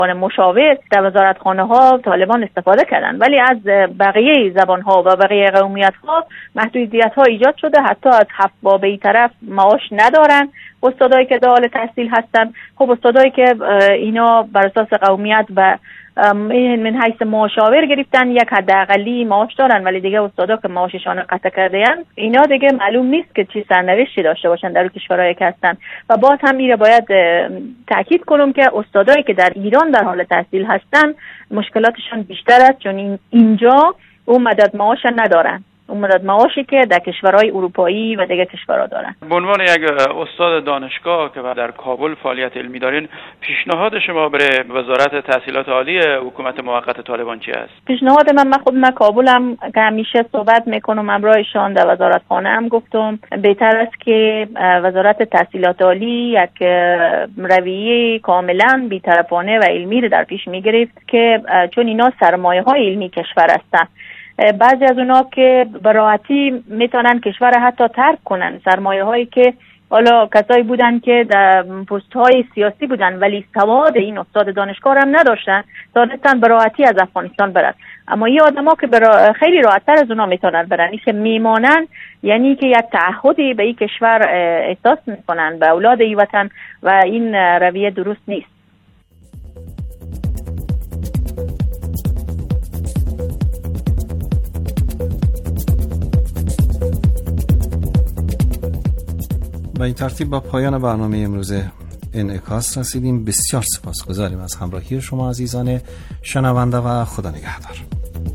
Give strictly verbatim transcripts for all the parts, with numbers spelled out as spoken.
مشاور در وزارتخانه ها طالبان استفاده کردن، ولی از بقیه زبان ها و بقیه قومیت ها محدودیت ها ایجاد شده. حتی از حفابه طرف معاش ندارن استادایی که دال تحصیل هستن. خب استادایی که اینا بر اساس قومیت و من حیث مشاور گرفتن یک حداقلی معاش دارن، ولی دیگه استادا که معاششان قطع کرده‌اند اینا دیگه معلوم نیست که چی سرنوشتی داشته باشن در کشورهایی که هستن. و باز هم میره باید تاکید کنم که استادایی که در ایران در حال تحصیل هستن مشکلاتشان بیشتر است، چون اینجا اون مدد معاش ندارن، اون مدد معاشی که در کشورهای اروپایی و دیگه کشورها دارن. به عنوان یک استاد دانشگاه که در کابل فعالیت علمی دارین، پیشنهاد شما برای وزارت تحصیلات عالی حکومت موقت طالبان چی است؟ پیشنهاد من من خود من کابلم که همیشه صحبت میکنم همراهشان در وزارتخانه هم گفتم بهتر است که وزارت تحصیلات عالی یک رویه کاملا بی‌طرفانه و علمی رو در پیش میگرفت، که چون اینا سرمایه های علمی کشور هستن. بعضی از اونا که به راحتی میتونن کشور حتی ترک کنن، سرمایه هایی که حالا کسایی بودن که در پست های سیاسی بودن ولی سواد این استاد دانشگاه هم نداشتن، دانستن به راحتی از افغانستان برن. اما این آدما که برا خیلی راحت تر از اونا میتونن برن، این که میمانن یعنی که یک تعهدی به این کشور احساس میکنن، به اولاد این وطن، و این رویه درست نیست. با این ترتیب با پایان برنامه امروز انعکاس رسیدیم. بسیار سپاسگزاریم از همراهی شما عزیزان شنونده و خدا نگهدار.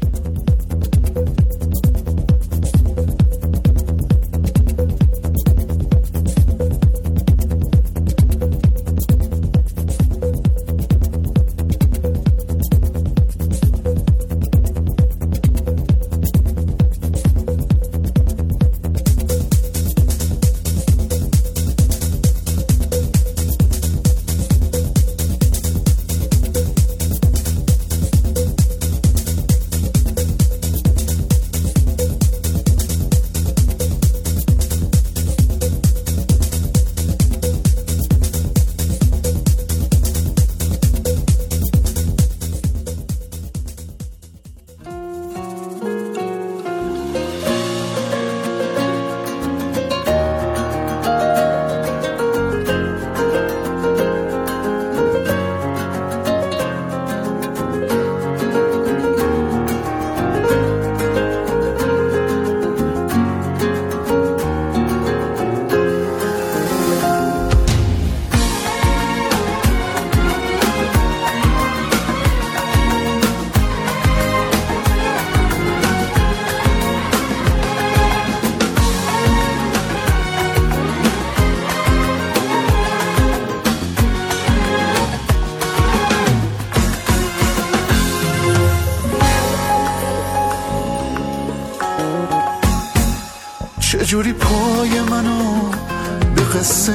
چجوری پای منو به قصه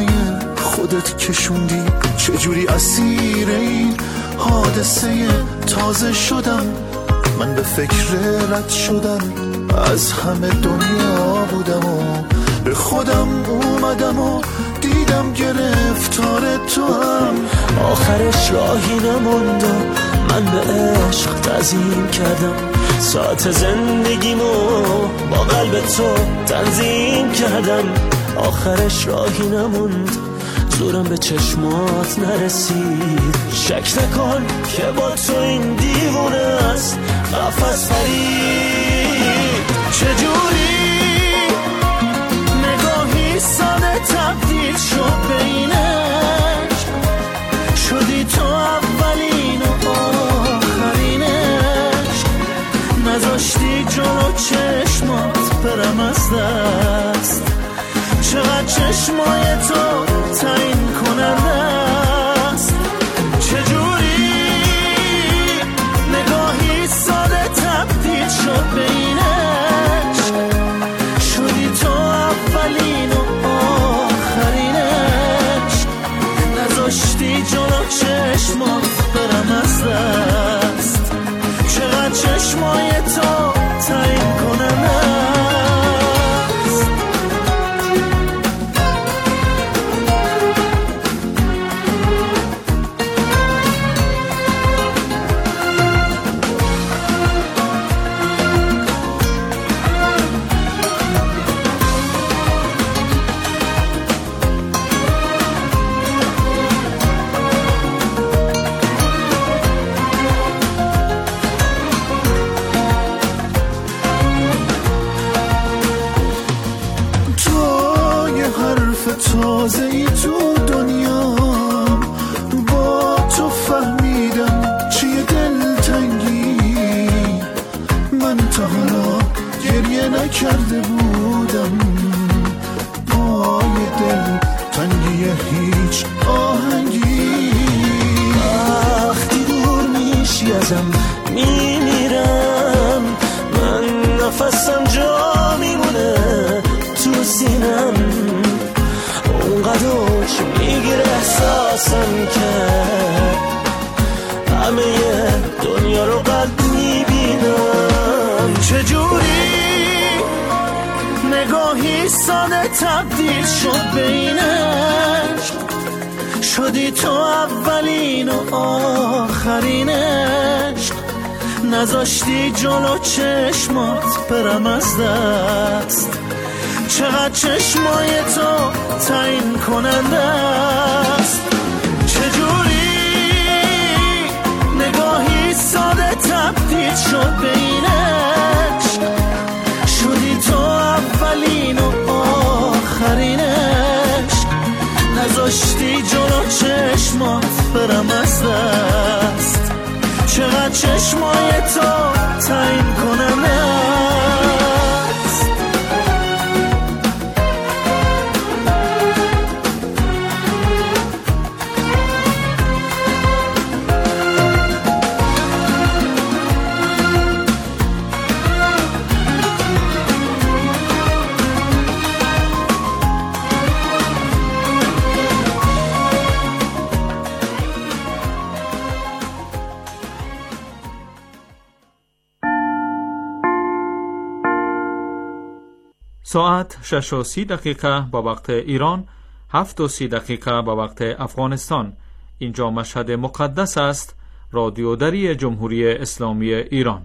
خودت کشوندی، چجوری اسیر این حادثه تازه شدم. من به فکر رد شدم از همه دنیا بودم و به خودم اومدم و دیدم گرفتار تو هم. آخرش راهی نموند و من به عشق تعظیم کردم، ساعت زندگیمو با قلب تو تنظیم کردم. آخرش راهی نموند، زورم به چشمات نرسید. شک نکن که با تو این دیوونه است قفس فرید. چجوری نگاهی ساده تبدیل شد به این عشق، شدی تو اولین و آخرین عشق. نذاشتی جلو چشمات برم از دست، چقدر چشمای تو تعیین کننده است. چجوری نگاهی ساده تبدیل شد به این عشق، شدی تو اولین و آخرین عشق. نذاشتی جلو چشمات برم از دست، چقدر چشمای تو تعیین کننده است. نکرده بودم، پای دل تنگی هیچ آهنگی. وقتی دور میشی ازم میمیرم، من نفسم جا میمونه تو سینم، اونقدر میگیره احساسم که همه دنیا رو قد میبینم. چجوری نگاهی ساده تبدیل شد به این عشق، شدی تو اولین و آخرین عشق، نذاشتی جلو چشمات برم از دست. چقدر چشمای تو تعیین کننده است. چجوری نگاهی ساده تبدیل شد به این عشق، شدی تو اولین و آخرین عشق، نذاشتی جلو چشمات برم از دست. چقدر چشمای تو تعیین کننده است. ساعت شش و سی دقیقه با وقت ایران، هفت و سی دقیقه با وقت افغانستان. اینجا مشهد مقدس است، رادیو دری جمهوری اسلامی ایران.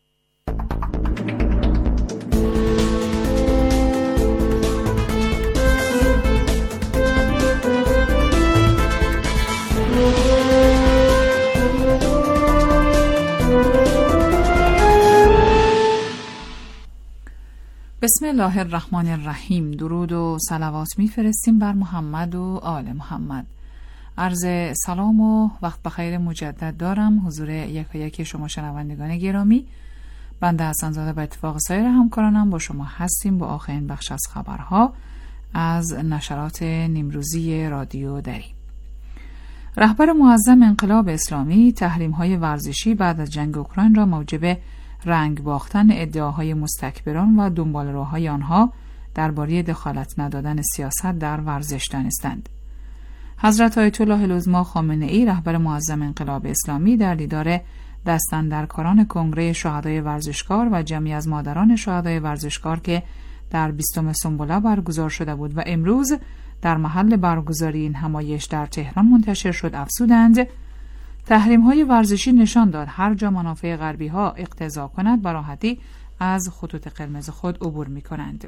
بسم الله الرحمن الرحیم. درود و صلوات میفرستیم بر محمد و آل محمد. عرض سلام و وقت بخیر مجدد دارم حضور یک و یک شما شنوندگان گرامی. بنده حسن زاده به اتفاق سایر همکارانم با شما هستیم با آخرین بخش از خبرها از نشرات نیمروزی رادیو دری. رهبر معظم انقلاب اسلامی تحریم‌های ورزشی بعد از جنگ اوکراین را موجب رنگ باختن ادعاهای مستکبران و دنباله‌روهای آنها درباره دخالت ندادن سیاست در ورزش دانستند. حضرت آیت الله العظما خامنه‌ای رهبر معظم انقلاب اسلامی در دیدار دستاندرکاران کنگره شهدای ورزشکار و جمعی از مادران شهدای ورزشکار که در بیستم سنبله برگزار شده بود و امروز در محل برگزاری این همایش در تهران منتشر شد افزودند تحریم‌های ورزشی نشان داد هر جا منافع غربی‌ها اقتضا کند به راحتی از خطوط قرمز خود عبور می‌کنند.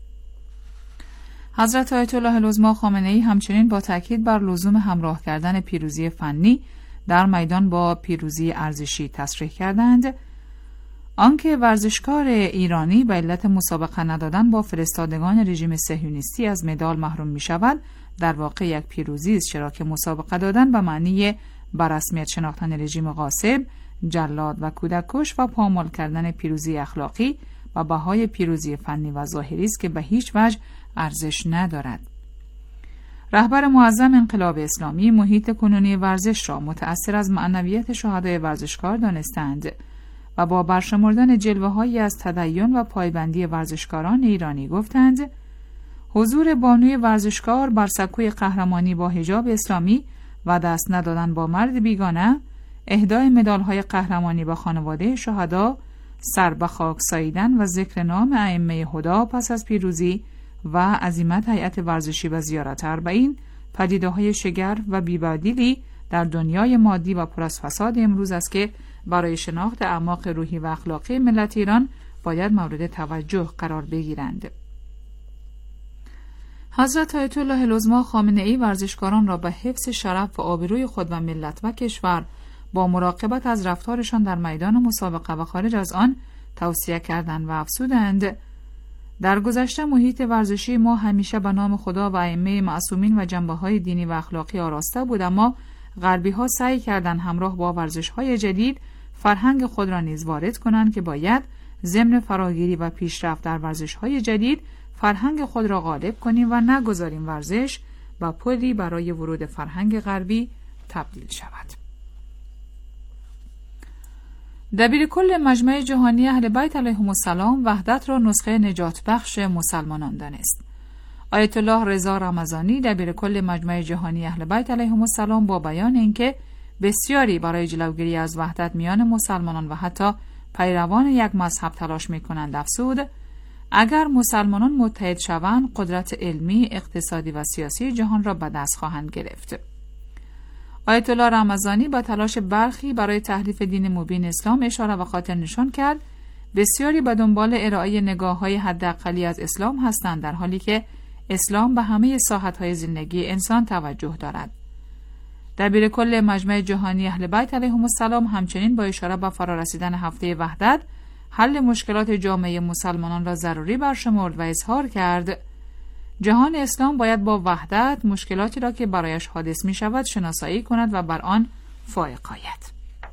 حضرت آیت الله العظما خامنه‌ای همچنین با تاکید بر لزوم همراه کردن پیروزی فنی در میدان با پیروزی ارزشی تصریح کردند. آنکه ورزشکار ایرانی به علت مسابقه ندادن با فرستادگان رژیم صهیونیستی از مدال محروم می‌شود در واقع یک پیروزی است، چرا که مسابقه دادن به معنی بر رسمیت شناختن رژیم غاصب، جلاد و کودککش و پامال کردن پیروزی اخلاقی و بهای پیروزی فنی و ظاهری است که به هیچ وجه ارزش ندارد. رهبر معظم انقلاب اسلامی محیط کنونی ورزش را متأثر از معنویت شهدای ورزشکار دانستند و با برشمردن جلوه‌هایی از تدین و پایبندی ورزشکاران ایرانی گفتند حضور بانوی ورزشکار بر سکوی قهرمانی با حجاب اسلامی و دست ندادن با مرد بیگانه، اهدای مدال‌های قهرمانی به خانواده شهدا، سر به خاک ساییدن و ذکر نام ائمه هدا پس از پیروزی و عزیمت هیئت ورزشی و زیارت اربعین پدیده‌های شگرف و بی‌بدیلی در دنیای مادی و پر از فساد امروز است که برای شناخت اعماق روحی و اخلاقی ملت ایران باید مورد توجه قرار بگیرند. حضرت آیت الله العظما خامنه‌ای ورزشکاران را به حفظ شرف و آبروی خود و ملت و کشور با مراقبت از رفتارشان در میدان مسابقه و خارج از آن توصیه کردند و افزودند در گذشته محیط ورزشی ما همیشه به نام خدا و ائمه معصومین و جنبه‌های دینی و اخلاقی آراسته بود، اما غربی‌ها سعی کردند همراه با ورزش‌های جدید فرهنگ خود را نیز وارد کنند که باید ضمن فراگیری و پیشرفت در ورزش‌های جدید فرهنگ خود را غالب کنیم و نگذاریم ورزش و پلی برای ورود فرهنگ غربی تبدیل شود. دبیرکل مجمع جهانی اهل بیت علیهم السلام وحدت را نسخه نجات بخش مسلمانان دانست. آیت الله رضا رمضانی دبیرکل مجمع جهانی اهل بیت علیهم السلام با بیان اینکه بسیاری برای جلوگیری از وحدت میان مسلمانان و حتی پیروان یک مذهب تلاش می‌کنند افزود: اگر مسلمانان متحد شوند قدرت علمی، اقتصادی و سیاسی جهان را به دست خواهند گرفت. آیت الله رمضانی با تلاش برخی برای تحریف دین مبین اسلام اشاره و خاطر نشان کرد بسیاری به دنبال ارائه نگاه‌های حداقلی از اسلام هستند، در حالی که اسلام به همه ساحت‌های زندگی انسان توجه دارد. دبیرکل مجمع جهانی اهل بیت علیهم السلام همچنین با اشاره به فرارسیدن هفته وحدت حل مشکلات جامعه مسلمانان را ضروری برشمرد و اظهار کرد جهان اسلام باید با وحدت مشکلاتی را که برایش حادث می شود شناسایی کند و بر آن فائق آید.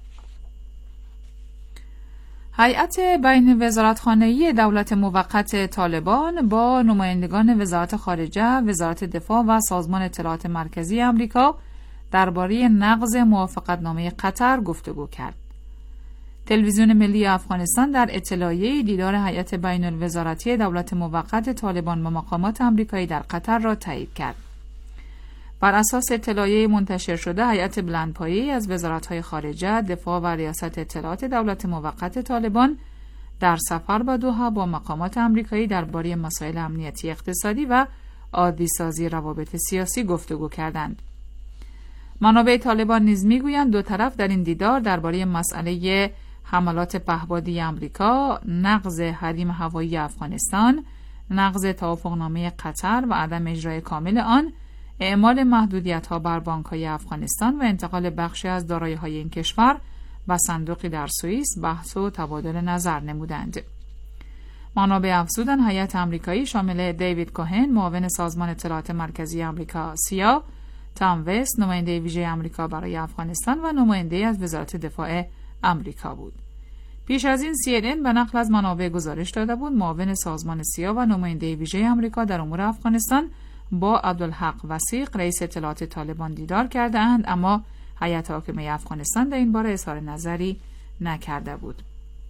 هیئت بین وزارتخانه‌ای دولت موقت طالبان با نمایندگان وزارت خارجه، وزارت دفاع و سازمان اطلاعات مرکزی آمریکا درباره نقض موافقتنامه قطر گفتگو کرد. تلویزیون ملی افغانستان در اطلاعیه دیدار هیئت بین الوزارتی دولت موقت طالبان با مقامات آمریکایی در قطر را تایید کرد. بر اساس اطلاعیه منتشر شده، هیئت بلندپایه‌ای از وزارت‌های خارجه، دفاع و ریاست اطلاعات دولت موقت طالبان در سفر به دوحه با مقامات آمریکایی درباره مسائل امنیتی، اقتصادی و عادی‌سازی روابط سیاسی گفتگو کردند. منابع طالبان نیز میگویند دو طرف در این دیدار درباره مسئله حملات پهپادی آمریکا، نقض حریم هوایی افغانستان، نقض توافقنامه قطر و عدم اجرای کامل آن، اعمال محدودیت‌ها بر بانک‌های افغانستان و انتقال بخشی از دارایی‌های این کشور و صندوقی در سوئیس بحث و تبادل نظر نمودند. منابع افزودند هیئت آمریکایی شامل دیوید کوهن، معاون سازمان اطلاعات مرکزی آمریکا سیا، تام وست، نماینده ویژه آمریکا برای افغانستان و نماینده از وزارت دفاع آمریکا بود. پیش از این سی ان ان به نقل از منابع گزارش داده بود معاون سازمان سیا و نماینده ویژه آمریکا در امور افغانستان با عبدالحق وثیق رئیس اطلاعات طالبان دیدار کرده اند، اما هیئت حاکمه افغانستان در این باره اظهار نظری نکرده بود.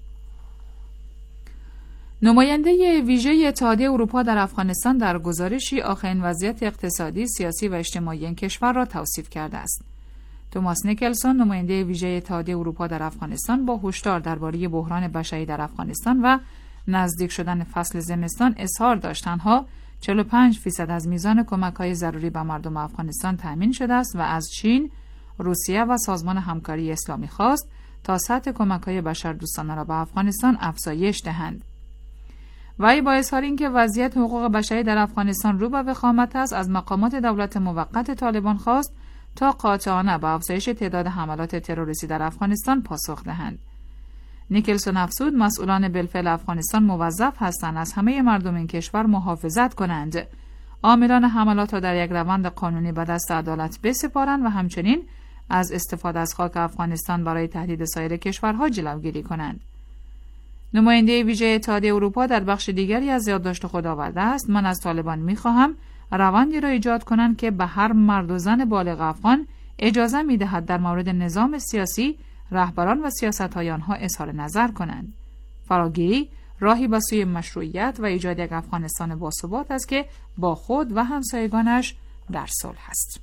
نماینده ویژه اتحادیه اروپا در افغانستان در گزارشی آخرین وضعیت اقتصادی، سیاسی و اجتماعی این کشور را توصیف کرده است. توماس نیکلسون، نماینده ویژه اتحادیه اروپا در افغانستان، با هشدار درباره بحران بشری در افغانستان و نزدیک شدن فصل زمستان اظهار داشت تنها چهل و پنج فیصد از میزان کمک‌های ضروری به مردم افغانستان تأمین شده است و از چین، روسیه و سازمان همکاری اسلامی خواست تا سطح کمک‌های بشردوستانه را به افغانستان افزایش دهند. وی با اظهار اینکه وضعیت حقوق بشری در افغانستان رو به وخامت است، از مقامات دولت موقت طالبان خواست تا قاطعانه به افزایش تعداد حملات تروریستی در افغانستان پاسخ دهند. نیکلسون افزود مسئولان بالفعل افغانستان موظف هستند از همه مردم این کشور محافظت کنند، عاملان حملات را در یک روند قانونی به دست عدالت بسپارند و همچنین از استفاده از خاک افغانستان برای تهدید سایر کشورها جلوگیری کنند. نماینده ویژه اتحادیه اروپا در بخش دیگری از یادداشت خود آورده است: من از طالبان می‌خواهم روندی را ایجاد کنند که به هر مرد و زن بالغ افغان اجازه می‌دهد در مورد نظام سیاسی، رهبران و سیاست‌های آنها اظهار نظر کنند. فراگیری راهی به سوی مشروعیت و ایجاد یک افغانستان باثبات است که با خود و همسایگانش در صلح است.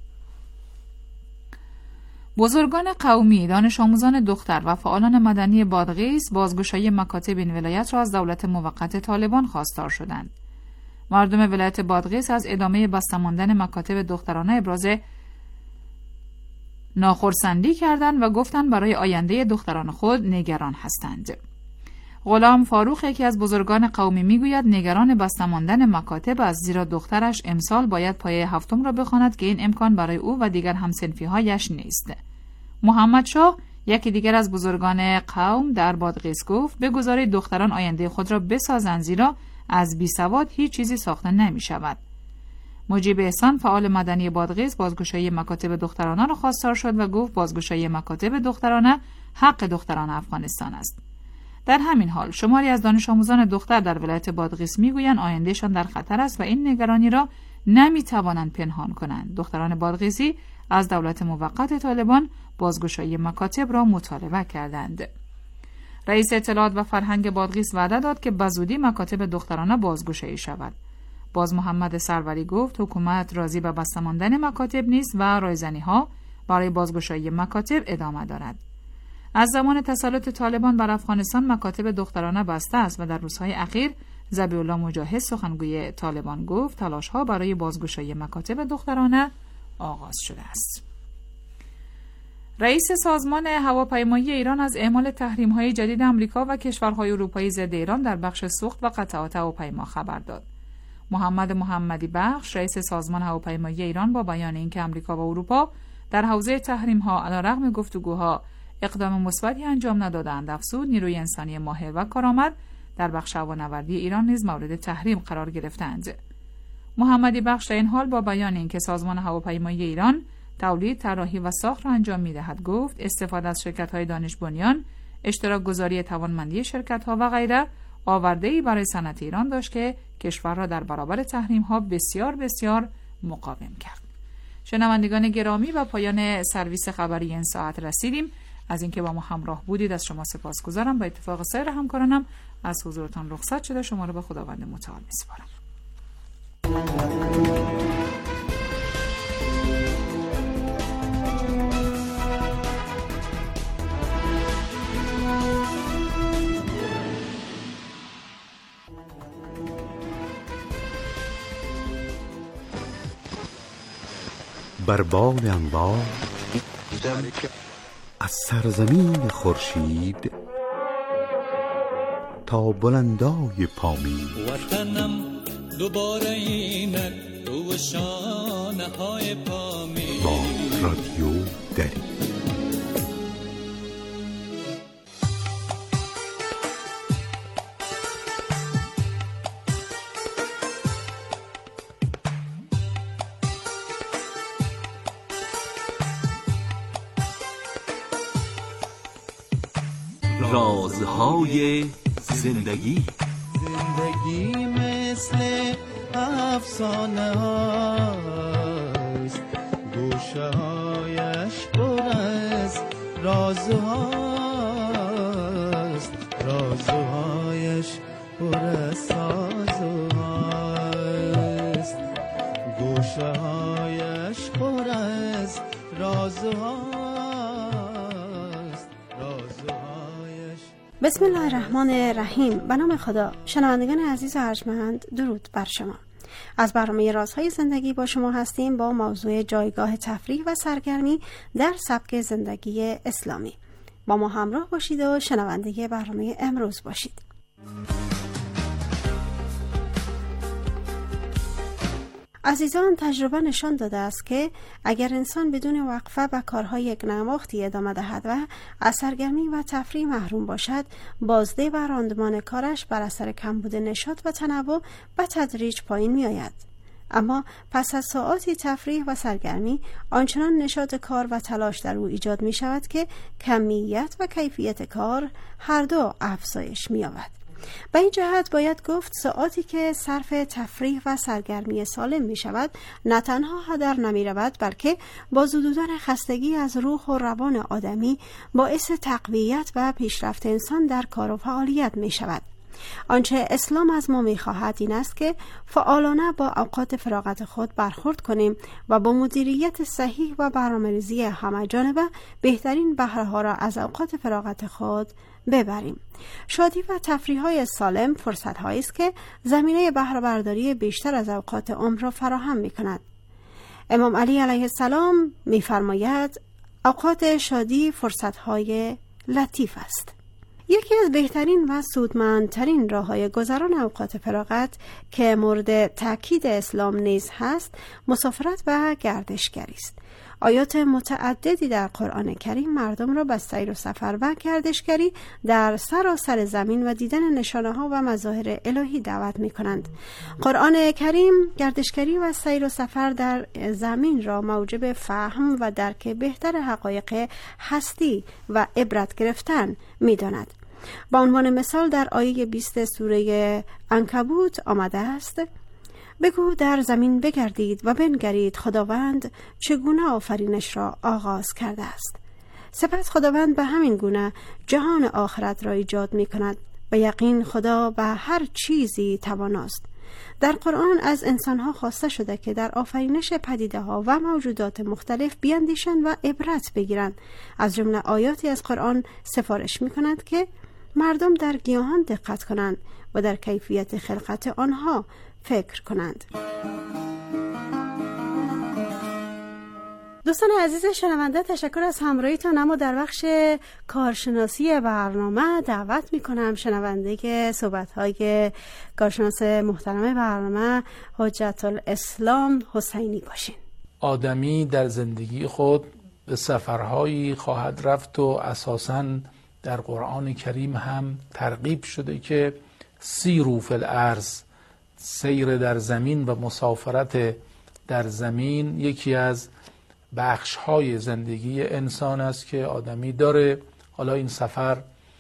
بزرگان قومی، دانش آموزان دختر و فعالان مدنی بادغیس بازگشایی مکاتب این ولایت را از دولت موقت طالبان خواستار شدند. مردم ولایت بادغیس از ادامه بسته ماندن مکاتب دخترانه ابراز ناخرسندی کردند و گفتند برای آینده دختران خود نگران هستند. غلام فاروق، یکی از بزرگان قومی، میگوید نگران بسته ماندن مکاتب است، زیرا دخترش امسال باید پایه هفتم را بخواند که این امکان برای او و دیگر همسنفی‌هایش نیست. محمد شاه، یکی دیگر از بزرگان قوم، در بادغیس گفت به گزاره دختران آینده خود را بسازند، زیرا از بی سواد هیچ چیزی ساخته نمی شود. مجیب احسان، فعال مدنی بادغیس، بازگشایی مکاتب دخترانه را خواستار شد و گفت بازگشایی مکاتب دخترانه حق دختران افغانستان است. در همین حال شماری از دانش آموزان دختر در ولایت بادغیس میگویند آیندهشان در خطر است و این نگرانی را نمیتوانند پنهان کنند. دختران بادغیسی از دولت موقت طالبان بازگشایی مکاتب را مطالبه کردند. رئیس اطلاعات و فرهنگ بادغیس وعده داد که بزودی مکاتب دخترانه بازگشایی شود. باز محمد سروری گفت حکومت راضی به بسته ماندن مکاتب نیست و رایزنی‌ها برای بازگشایی مکاتب ادامه دارد. از زمان تسلط طالبان بر افغانستان مکاتب دخترانه بسته است و در روزهای اخیر ذبیح الله مجاهد سخنگوی طالبان گفت تلاش‌ها برای بازگشایی مکاتب دخترانه آغاز شده است. رئیس سازمان هواپیمایی ایران از اعمال تحریم‌های جدید آمریکا و کشورهای اروپایی ضد ایران در بخش سوخت و قطعات هواپیما خبر داد. محمد محمدی بخش رئیس سازمان هواپیمایی ایران با بیان اینکه آمریکا و اروپا در حوزه تحریم‌ها علیرغم گفتگوها اقدام مثبتی انجام ندادند، افزود نیروی انسانی ماهر و کارآمد در بخش هوانوردی ایران نیز مورد تحریم قرار گرفتند. محمدی بخش در این حال با بیان اینکه سازمان هواپیمایی ایران تولید، طراحی و ساخت را انجام می‌دهد گفت استفاده از شرکت‌های دانش بنیان، اشتراک گذاری توانمندی شرکت‌ها و غیره آورده‌ای برای صنعت ایران داشت که کشور را در برابر تحریم‌ها بسیار بسیار مقاوم کرد. شنوندگان گرامی و پایان سرویس خبری این ساعت رسیدیم. از اینکه با ما همراه بودید از شما سپاسگزارم. با اتفاق سایر همکارانم از حضورتان رخصت شده شما را به خداوند متعال می‌سپارم. بر بال انوار از سرزمین خورشید تا بلندای پامین وطنم دوباره اینک رو شانه های پامین با رادیو دری. رازهای زندگی. زندگی مثل افسانه هاست، گوشه هایش پر از رازهاست، رازهایش پر از سازهاست، گوشه هایش پر از رازهاست. بسم الله الرحمن الرحیم. به نام خدا. شنوندگان عزیز و ارجمند، درود بر شما. از برنامه رازهای زندگی با شما هستیم با موضوع جایگاه تفریح و سرگرمی در سبک زندگی اسلامی. با ما همراه باشید و شنونده برنامه امروز باشید. عزیزان، تجربه نشان داده است که اگر انسان بدون وقفه به کارهای یک نواختی ادامه دهد و از سرگرمی و تفریح محروم باشد، بازده و راندمان کارش بر اثر کمبود نشاط و تنوع به تدریج پایین می آید. اما پس از ساعاتی تفریح و سرگرمی آنچنان نشاط کار و تلاش در او ایجاد می شود که کمیت و کیفیت کار هر دو افزایش می یابد. به این جهت باید گفت ساعاتی که صرف تفریح و سرگرمی سالم می شود نه تنها هدر نمی رود، بلکه با زدودن خستگی از روح و روان آدمی باعث تقویت و پیشرفت انسان در کار و فعالیت می شود. آنچه اسلام از ما می خواهد این است که فعالانه با اوقات فراغت خود برخورد کنیم و با مدیریت صحیح و برنامه‌ریزی همه‌جانبه بهترین بهره ها را از اوقات فراغت خود ببریم. شادی و تفریح های سالم فرصت هایی است که زمینه بهره برداری بیشتر از اوقات عمر را فراهم می کند. امام علی علیه السلام می فرماید اوقات شادی فرصت های لطیف است. یکی از بهترین و سودمندترین راه‌های گذران اوقات فراغت که مورد تاکید اسلام نیز هست، مسافرت و گردشگری است. آیات متعددی در قرآن کریم مردم را به سیر و سفر و گردشگری در سراسر زمین و دیدن نشانه‌ها و مظاهر الهی دعوت می‌کنند. قرآن کریم گردشگری و سیر و سفر در زمین را موجب فهم و درک بهتر حقایق هستی و عبرت گرفتن می‌داند. با عنوان مثال در آیه بیست سوره عنکبوت آمده است: بگو در زمین بگردید و بنگرید خداوند چگونه آفرینش را آغاز کرده است. سپس خداوند به همین گونه جهان آخرت را ایجاد می کند و یقین خدا به هر چیزی تواناست. در قرآن از انسانها خواسته شده که در آفرینش پدیده ها و موجودات مختلف بیاندیشند و عبرت بگیرند. از جمله آیاتی از قرآن سفارش می کند که مردم در گیاهان دقت کنند و در کیفیت خلقت آنها فکر کنند. دوستان عزیز شنونده، تشکر از همراهیتان. اما در بخش کارشناسی برنامه دعوت میکنم شنونده صحبت‌های کارشناس محترم برنامه حجت الاسلام حسینی باشین. آدمی در زندگی خود به سفرهایی خواهد رفت و اساساً در قرآن کریم هم ترغیب شده که سیروا فی الارض، سیر در زمین و مسافرت در زمین یکی از بخش های زندگی انسان است که آدمی داره. حالا این سفر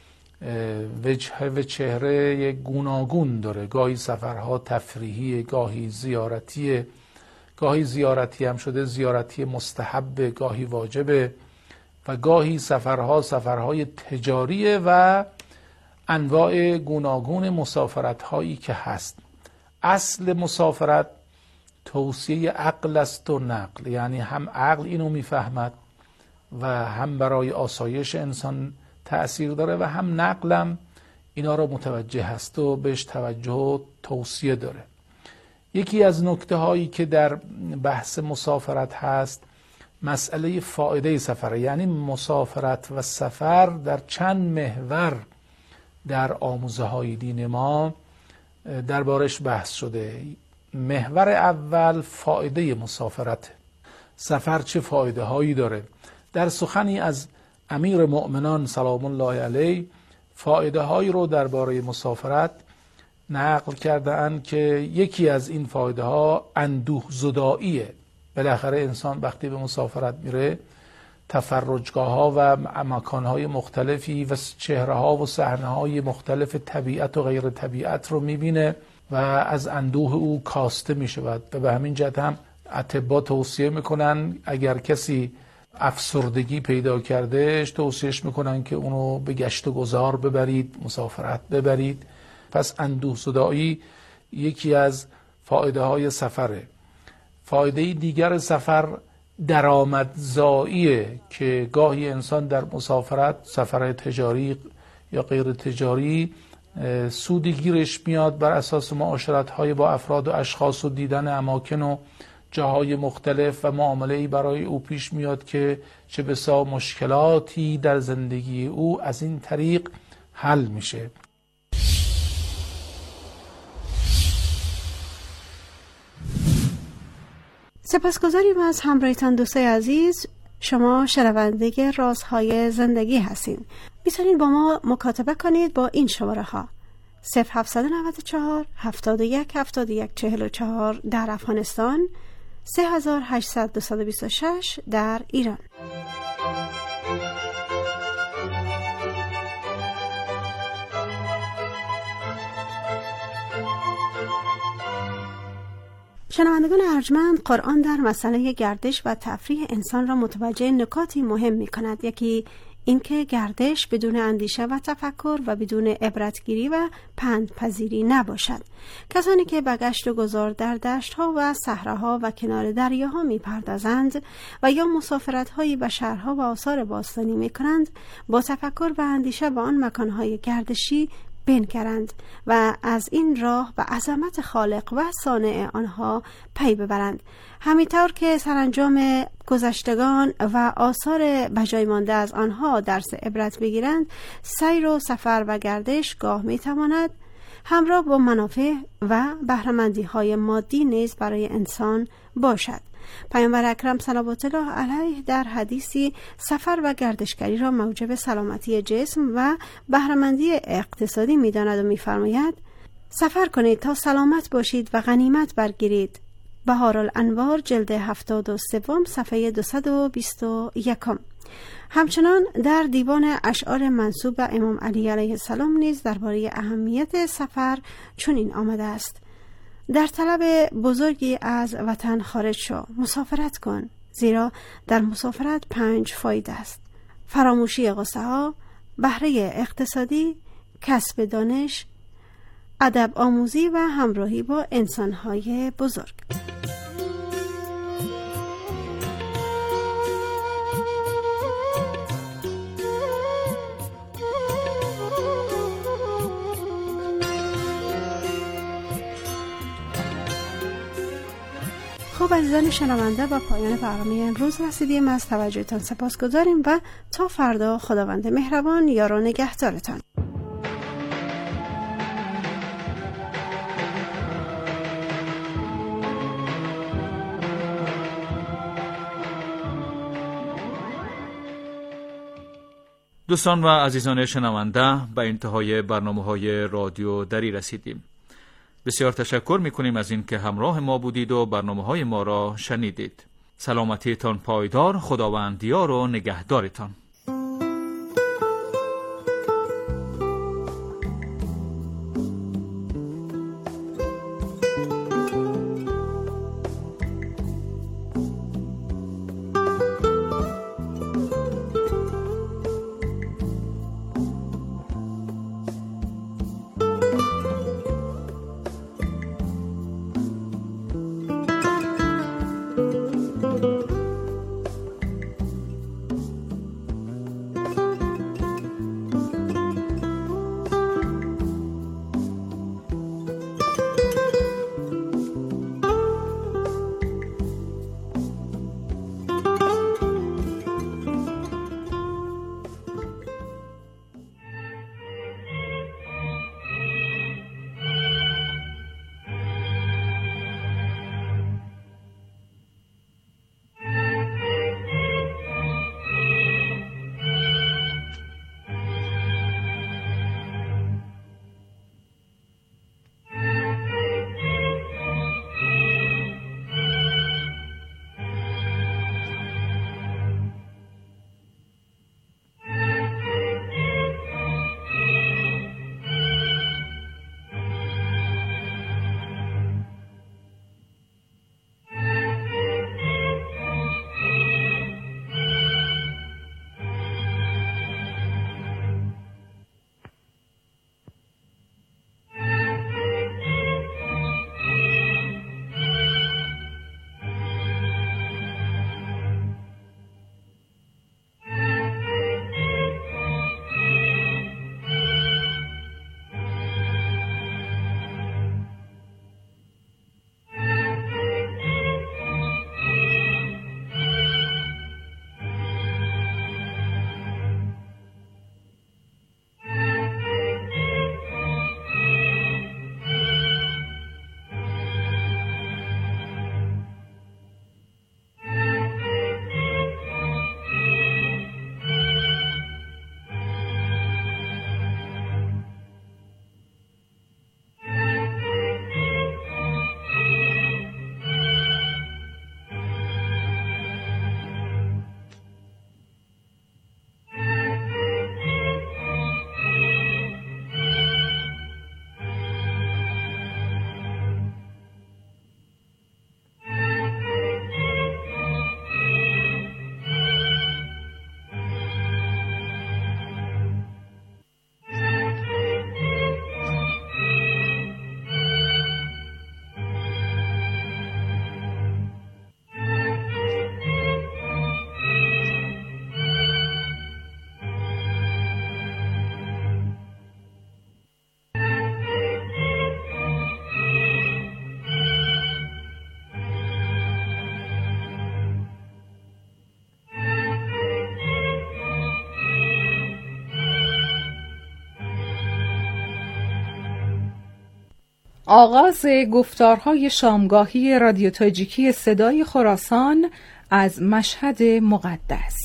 وجه و چهره یک گوناگون داره، گاهی سفرها تفریحی، گاهی زیارتی، گاهی زیارتی هم شده زیارتی مستحب، گاهی واجبه، و گاهی سفرها سفرهای تجاریه و انواع گوناگون مسافرت هایی که هست. اصل مسافرت توصیه عقل است و نقل، یعنی هم عقل اینو میفهمد و هم برای آسایش انسان تأثیر داره و هم نقلم اینا رو متوجه هست و بهش توجه و توصیه داره. یکی از نکته هایی که در بحث مسافرت هست مسئله فایده سفر، یعنی مسافرت و سفر در چند محور در آموزه های دین ما دربارش بحث شده. محور اول فایده مسافرت، سفر چه فایده هایی داره. در سخنی از امیر مؤمنان سلام الله علیه فایده هایی رو درباره مسافرت نقل کرده اند که یکی از این فایده ها اندوه زداییه. بالاخره انسان وقتی به مسافرت میره تفرجگاه ها و مکان های مختلفی و چهره ها و صحنه های مختلف طبیعت و غیر طبیعت رو میبینه و از اندوه او کاسته می شود و به همین جهت هم اطباء توصیه میکنن اگر کسی افسردگی پیدا کردهش توصیهش میکنن که اونو به گشت و گذار ببرید، مسافرت ببرید. پس اندوه زدایی یکی از فایده های سفره. فایده دیگر سفر درآمدزاییه که گاهی انسان در مسافرت، سفر تجاری یا غیر تجاری، سودی گیرش میاد بر اساس معاشرت های با افراد و اشخاص و دیدن اماکن و جاهای مختلف و معامله‌ای برای او پیش میاد که چه بسا مشکلاتی در زندگی او از این طریق حل میشه. سپاسگزاریم از همراهیتان دوستای عزیز. شما شنونده رازهای زندگی هستین. میتونید با ما مکاتبه کنید با این شماره ها: صفر هفت نه چهار هفتاد و یک هفتاد و یک چهل و چهار در افغانستان، سه هزار و هشتصد دویست و بیست و شش در ایران. شنوندگان ارجمند، قرآن در مسئله گردش و تفریح انسان را متوجه نکاتی مهم می کند. یکی اینکه گردش بدون اندیشه و تفکر و بدون عبرتگیری و پندپذیری نباشد. کسانی که به گشت و گذار در دشت‌ها و صحراها و کنار دریاها می‌پردازند و یا مسافرت‌هایی به شهرها و آثار باستانی می‌کنند، با تفکر و اندیشه به آن مکان‌های گردشی بنگرند و از این راه به عظمت خالق و صانع آنها پی ببرند، همینطور که سرانجام گذشتگان و آثار بجای مانده از آنها درس عبرت بگیرند. سیر و سفر و گردش گاه میتواند همراه با منافع و بهره‌مندی های مادی نیز برای انسان باشد. پیامبر اکرم صلوات الله علیه در حدیثی سفر و گردشگری را موجب سلامتی جسم و بهره‌مندی اقتصادی می‌داند و می‌فرماید: سفر کنید تا سلامت باشید و غنیمت برگیرید. بهارالانوار جلد هفتاد و سوم صفحه دویست و بیست و یک. همچنان در دیوان اشعار منسوب به امام علی علیه السلام نیز درباره اهمیت سفر چنین آمده است: در طلب بزرگی از وطن خارج شو، مسافرت کن، زیرا در مسافرت پنج فایده است: فراموشی غصه ها، بهره اقتصادی، کسب دانش، ادب آموزی و همراهی با انسان‌های بزرگ. خب عزیزان شنونده، با پایان برنامه امروز رسیدیم. از توجهتان سپاسگزاریم و تا فردا خداوند مهربان یار و نگهدارتان. دوستان و عزیزان شنونده، به انتهای برنامه‌های رادیو دری رسیدیم. بسیار تشکر می‌کنیم از این که همراه ما بودید و برنامه‌های ما را شنیدید. سلامتیتان پایدار، خداوند یار و نگهدارتان. آغاز گفتارهای شامگاهی رادیو تاجیکی صدای خراسان از مشهد مقدس.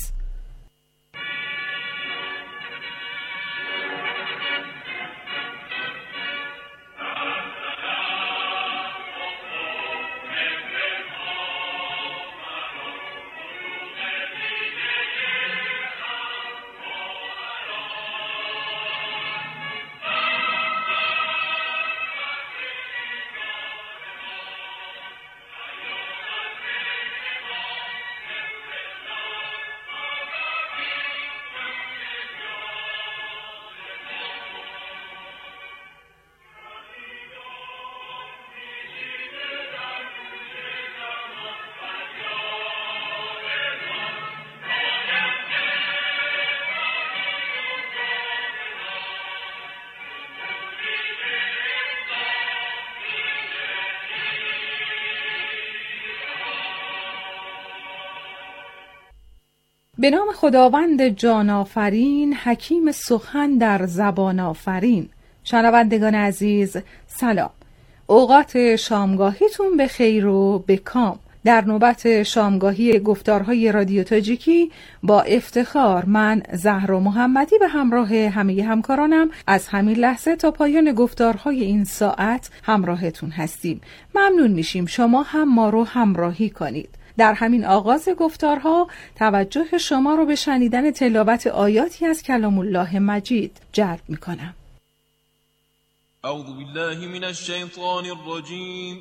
به نام خداوند جان آفرین، حکیم سخن در زبان آفرین. شنوندگان عزیز سلام، اوقات شامگاهیتون به خیر و به کام. در نوبت شامگاهی گفتارهای رادیو تاجیکی با افتخار من زهرا محمدی به همراه همه همکارانم از همین لحظه تا پایان گفتارهای این ساعت همراهتون هستیم. ممنون میشیم شما هم ما رو همراهی کنید. در همین آغاز گفتارها توجه شما رو به شنیدن تلاوت آیاتی از کلام الله مجید جلب میکنم. اعوذ بالله من الشیطان الرجیم.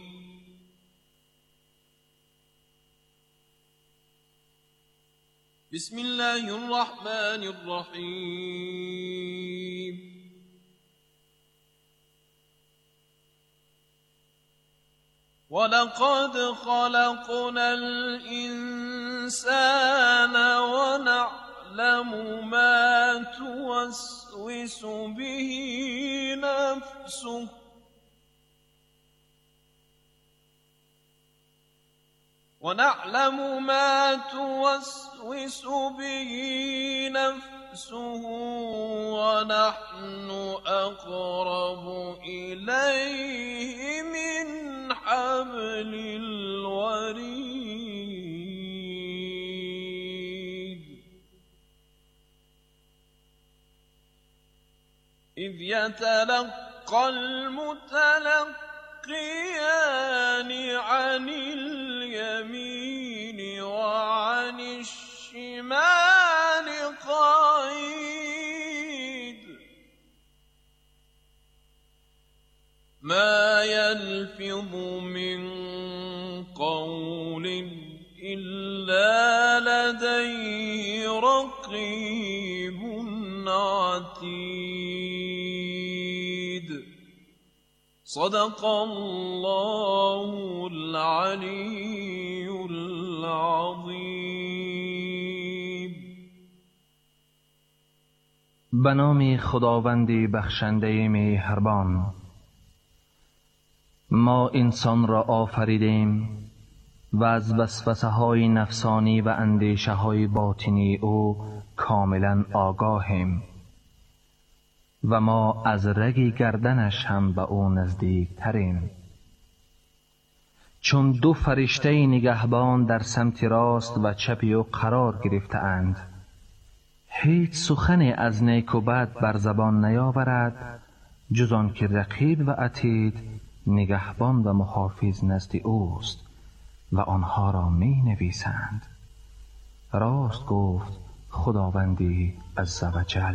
بسم الله الرحمن الرحیم. ولقد خلقنا الإنسان ونعلم ما توسوس به نفسه ونعلم ما توسوس به نفسه ونحن أقرب إليه من حبل الوريد إذ يتلقى المتلقيان عن اليمين وعن الشمال قعيد ما يلفظ من قول إلا لديه رقيب عتيد صدق الله العلي العظيم. به نام خداوند بخشنده مهربان. ما انسان را آفریدیم و از وسوسه های نفسانی و اندیشه های باطنی او کاملا آگاهیم و ما از رگ گردنش هم به او نزدیک تریم. چون دو فرشته نگهبان در سمت راست و چپ او قرار گرفته اند، هیچ سخن از نیک و بد بر زبان نیاورد جز آن که رقیب و عتید نگهبان و محافظ نزد اوست و آنها را می نویسند. راست گفت خداوندی عزوجل.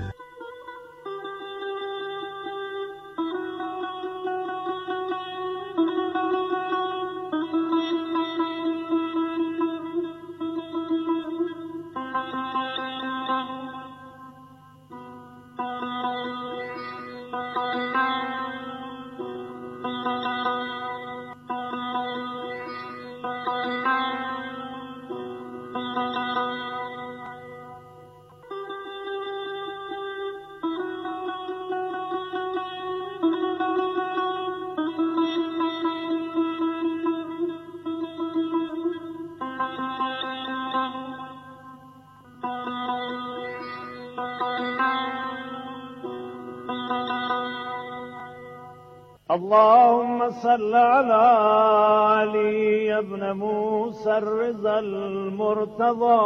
اللهم صل على علي بن موسى الرضا المرتضى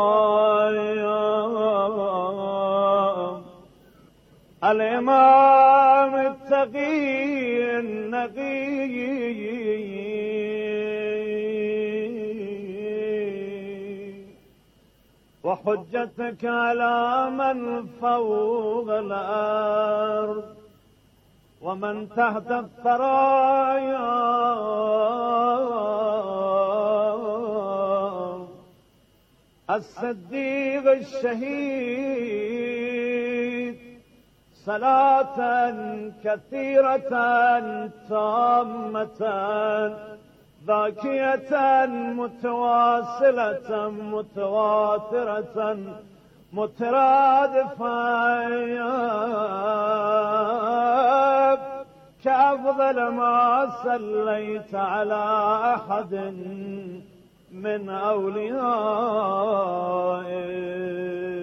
الإمام التقي النقي وحجتك على من فوق الأرض ومن تحت الثرايا الصديق الشهيد صلاة كثيرة تامة ذاكية متواصلة متواترة مترادفة كأفضل ما صليت على أحد من أوليائك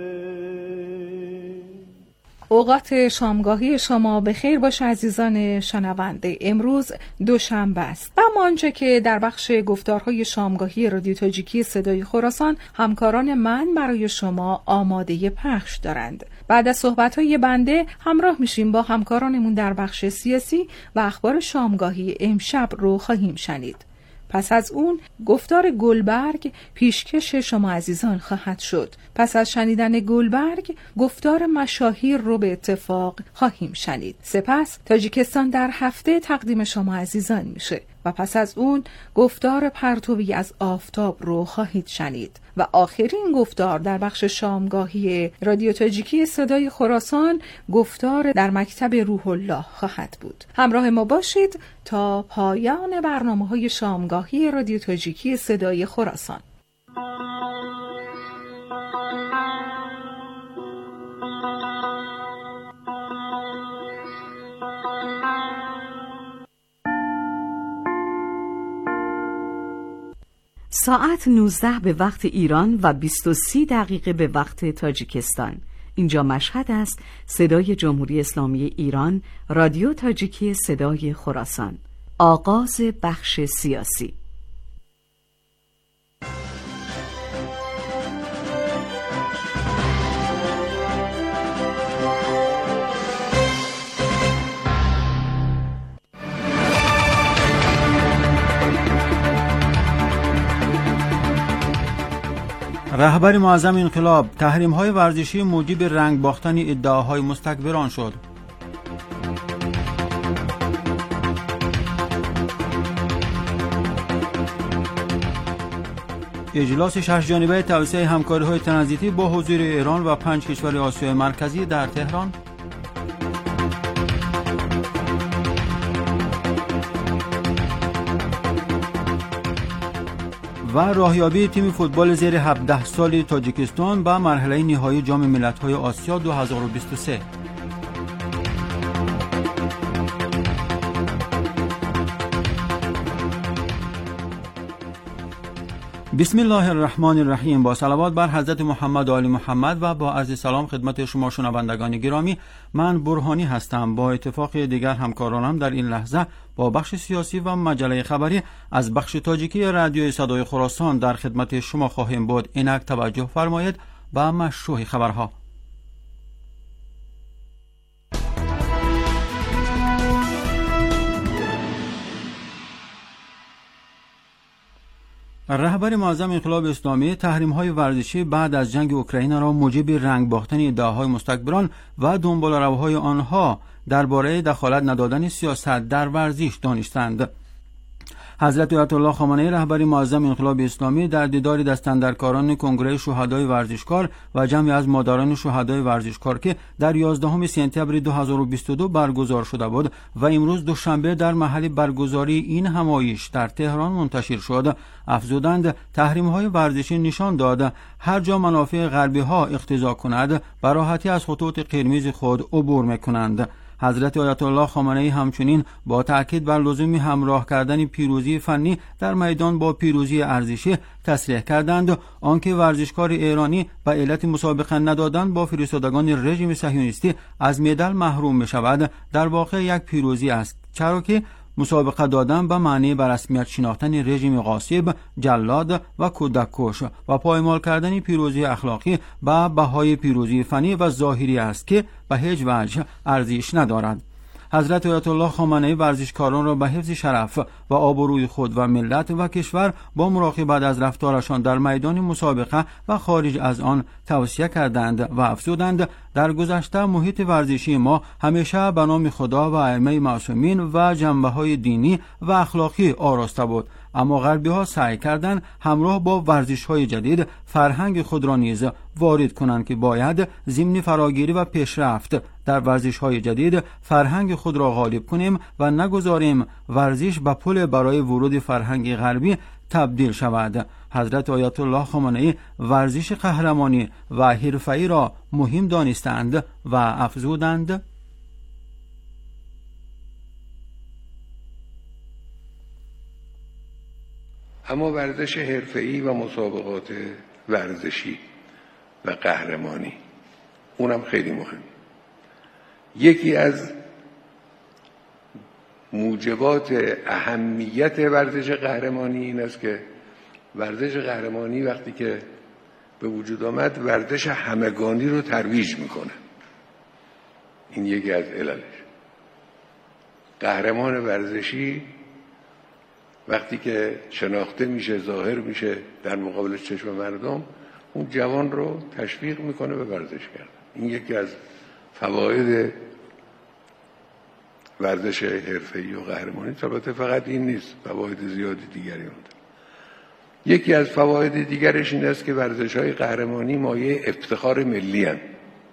اوقات شامگاهی شما به خیر باشه عزیزان شنونده. امروز دوشنبه است و اما آنچه که در بخش گفتارهای شامگاهی رادیو تاجیکی صدای خراسان همکاران من برای شما آماده پخش دارند. بعد از صحبت‌های بنده همراه میشیم با همکارانمون در بخش سیاسی و اخبار شامگاهی امشب رو خواهیم شنید. پس از اون گفتار گلبرگ پیشکش شما عزیزان خواهد شد. پس از شنیدن گلبرگ گفتار مشاهیر رو به اتفاق خواهیم شنید. سپس تاجیکستان در هفته تقدیم شما عزیزان میشه و پس از اون گفتار پرتوی از آفتاب رو خواهید شنید و آخرین گفتار در بخش شامگاهی رادیو تاجیکی صدای خراسان گفتار در مکتب روح الله خواهد بود. همراه ما باشید تا پایان برنامه‌های شامگاهی رادیو تاجیکی صدای خراسان. ساعت نوزده به وقت ایران و بیست و سه دقیقه به وقت تاجیکستان. اینجا مشهد است، صدای جمهوری اسلامی ایران، رادیو تاجیکی صدای خراسان. آغاز بخش سیاسی. رهبر معظم انقلاب: تحریم‌های ورزشی موجب رنگ باختن ادعاهای مستکبران شد. اجلاس شش جانبه توسعه همکاری‌های ترانزیتی با حضور ایران و پنج کشور آسیای مرکزی در تهران. و راهیابی تیم فوتبال زیر هفده سالی تاجیکستان به مرحله نهایی جام ملت‌های آسیا دو هزار و بیست و سه. بسم الله الرحمن الرحیم. با صلوات بر حضرت محمد و آل محمد و با عرض سلام خدمت شما شنوندگان گرامی، من برهانی هستم. با اتفاق دیگر همکارانم در این لحظه با بخش سیاسی و مجله خبری از بخش تاجیکی رادیو صدای خراسان در خدمت شما خواهیم بود. اینک توجه فرمایید به مشروع خبرها. رهبر معظم انقلاب اسلامی تحریم‌های ورزشی بعد از جنگ اوکراین را موجب رنگ باختن ادعاهای مستکبران و دنباله‌روهای آنها درباره دخالت ندادن سیاست در ورزش دانستند. حضرت آیت الله خامنه‌ای رهبر معظم انقلاب اسلامی در دیدار دستاندرکاران کنگره شهدای ورزشکار و جمعی از مادران شهدای ورزشکار که در یازدهم سپتامبر دو هزار و بیست و دو برگزار شده بود و امروز دوشنبه در محل برگزاری این همایش در تهران منتشر شد، افزودند تحریم‌های ورزشی نشان داد هر جا منافع غربی‌ها اقتضا کند به راحتی از خطوط قرمز خود عبور می‌کنند. حضرت آیت الله خامنه‌ای همچنین با تأکید بر لزوم همراه کردن پیروزی فنی در میدان با پیروزی ارزشی تصریح کردند آنکه ورزشکار ایرانی به علت مسابقه ندادن با فرستادگان رژیم صهیونیستی از مدال محروم می‌شود در واقع یک پیروزی است، چرا که مسابقه دادن به معنی بر رسمیت شناختن رژیم غاصب، جلاد و کودک‌کش و پایمال کردن پیروزی اخلاقی به بهای پیروزی فنی و ظاهری است که به هیچ وجه ارزش ندارد. حضرت آیت الله خامنه‌ای ورزشکاران را به حفظ شرف و آبروی خود و ملت و کشور با مراقبت از رفتارشان در میدان مسابقه و خارج از آن توصیه کردند و افزودند در گذشته محیط ورزشی ما همیشه به نام خدا و ائمه معصومین و جنبه‌های دینی و اخلاقی آراسته بود، اما غربی‌ها سعی کردند همراه با ورزش‌های جدید فرهنگ خود را نیز وارد کنند که باید ضمن فراگیری و پیشرفت در ورزش‌های جدید فرهنگ خود را غالب کنیم و نگذاریم ورزش به پل برای ورود فرهنگ غربی تبدیل شود. حضرت آیت الله خامنه‌ای ورزش قهرمانی و حرفه‌ای را مهم دانستند و افزودند اما ورزش حرفه‌ای و مسابقات ورزشی و قهرمانی اونم خیلی مهم. یکی از موجبات اهمیت ورزش قهرمانی این است که ورزش قهرمانی وقتی که به وجود آمد ورزش همگانی رو ترویج میکنه. این یکی از عللش. قهرمان ورزشی وقتی که شناخته میشه، ظاهر میشه در مقابل چشم مردم، اون جوان رو تشویق میکنه به ورزش کردن. این یکی از فواید ورزش حرفه‌ای و قهرمانی. البته فقط این نیست، فواید زیادی دیگری هم داره. یکی از فواید دیگرش این است که ورزش‌های قهرمانی مایه افتخار ملی هستند.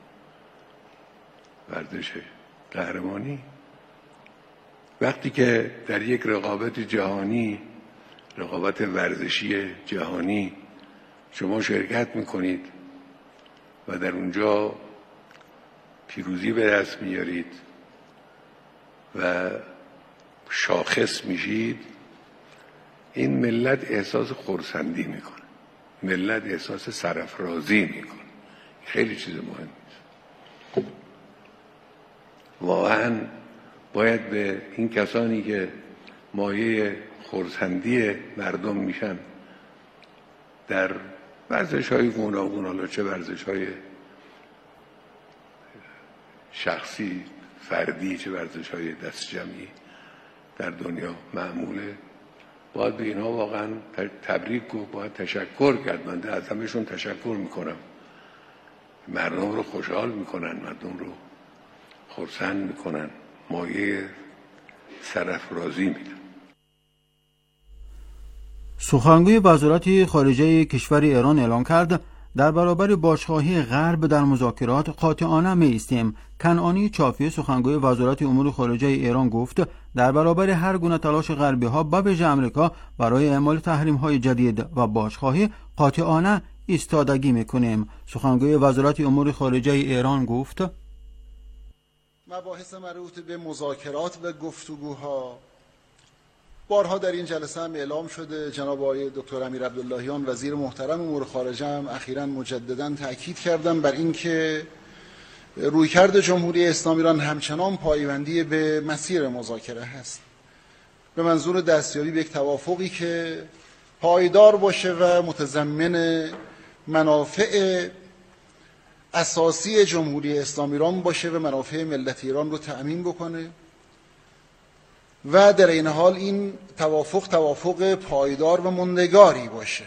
ورزش قهرمانی وقتی که در یک رقابت جهانی، رقابت ورزشی جهانی شما شرکت میکنید و در اونجا پیروزی به دست میارید و شاخص میشید، این ملت احساس خرسندی میکنه، ملت احساس سرافرازی میکنه. خیلی چیز مهمی است. واقعا باید به این کسانی که مایه خرسندی مردم میشن در ورزش‌های گوناگون، حالا چه ورزش‌های شخصی فردی چه ورزش‌های دست جمعی در دنیا معموله، باید به اینها واقعا تبریک و باید تشکر کرد. من از همه‌شون تشکر میکنم. مردم رو خوشحال میکنن، مردم رو خرسند میکنن، مایه سرافرازی میدن. سخنگوی وزارت خارجه کشور ایران اعلام کرد در برابر بازخواهی غرب در مذاکرات قاطعانه می‌ایستیم. کنعانی چافی سخنگوی وزارت امور خارجه ایران گفت در برابر هر گونه تلاش غربی‌ها به ویژه آمریکا برای اعمال تحریم‌های جدید و بازخواهی قاطعانه ایستادگی می‌کنیم. سخنگوی وزارت امور خارجه ایران گفت مباحث مربوط به مذاکرات و گفتگوها بارها در این جلسه هم اعلام شده. جناب آقای دکتر امیر عبداللهیان وزیر محترم امور خارجه هم اخیراً مجدداً تاکید کردن بر اینکه رویکرد جمهوری اسلامی ایران همچنان پایبندی به مسیر مذاکره هست، به منظور دستیابی به یک توافقی که پایدار باشه و متضمن منافع اساسی جمهوری اسلامی ایران باشه و منافع ملت ایران رو تأمین بکنه و در این حال این توافق توافق پایدار و موندگاری باشه.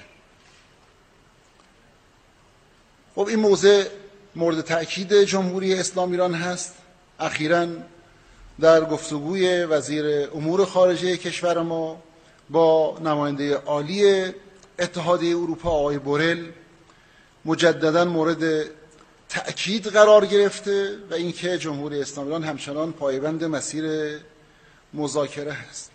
خب این موضوع مورد تأکید جمهوری اسلامی ایران هست. اخیراً در گفتگوی وزیر امور خارجه کشور ما با نماینده عالی اتحادیه اروپا آقای بورل مجدداً مورد تأکید قرار گرفته و اینکه جمهوری اسلامی ایران همچنان پایبند مسیر مذاکره هست.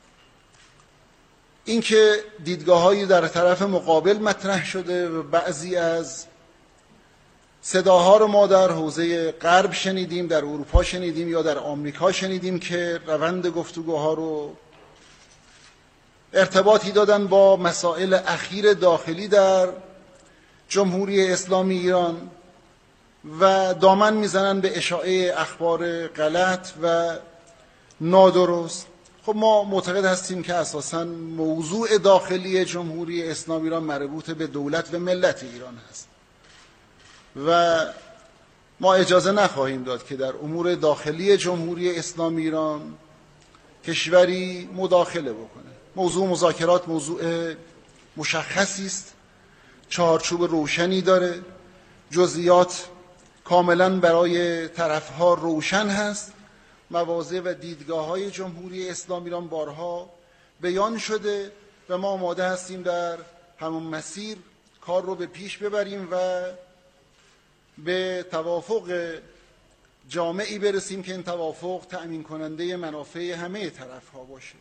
اینکه دیدگاه‌هایی در طرف مقابل مطرح شده و بعضی از صداها رو ما در حوزه غرب شنیدیم، در اروپا شنیدیم یا در آمریکا شنیدیم که روند گفتگوها رو ارتباطی دادن با مسائل اخیر داخلی در جمهوری اسلامی ایران و دامن میزنن به اشاعه اخبار غلط و نادرست. خب ما معتقد هستیم که اساساً موضوع داخلی جمهوری اسلامی ایران مربوط به دولت و ملت ایران هست و ما اجازه نخواهیم داد که در امور داخلی جمهوری اسلامی ایران کشوری مداخله بکنه. موضوع مذاکرات موضوع مشخصی است، چارچوب روشنی داره، جزئیات کاملا برای طرفها روشن هست. مواضع و دیدگاه‌های جمهوری اسلامی ایران بارها بیان شده و ما آماده هستیم در همون مسیر کار رو به پیش ببریم و به توافق جامعی برسیم که این توافق تأمین کننده منافع همه طرف‌ها باشه.